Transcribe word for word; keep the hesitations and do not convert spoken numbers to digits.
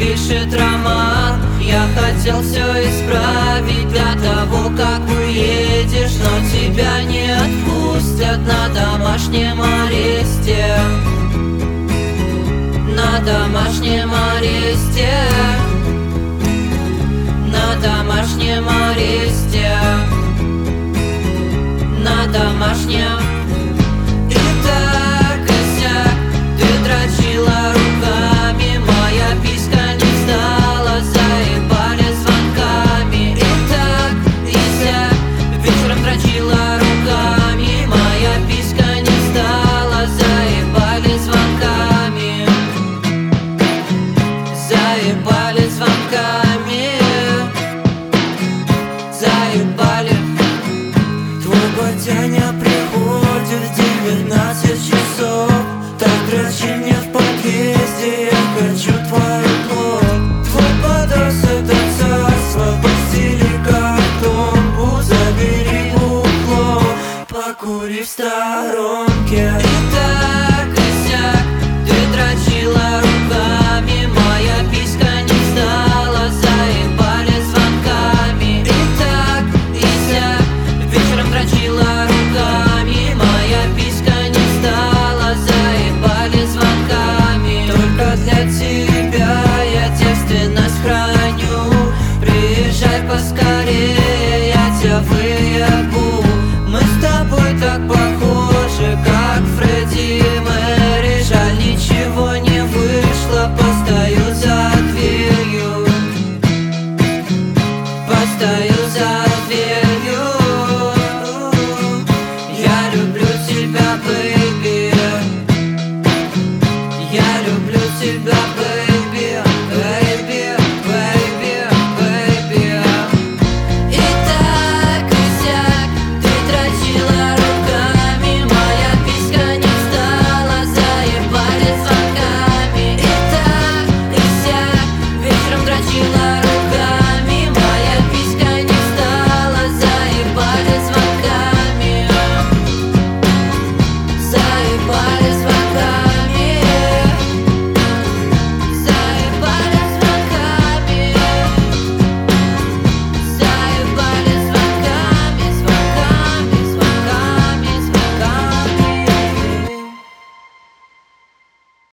пишет роман. Я хотел все исправить до того, как уедешь, но тебя не отпустят на домашнем аресте. На домашнем аресте. На домашнем аресте. На домашнем. И так и сяк ты дрочила руками, моя писька не стала, заебали звонками. И так и сяк вечером дрочила руками, моя писька не стала, заебали звонками. Заебали звонками.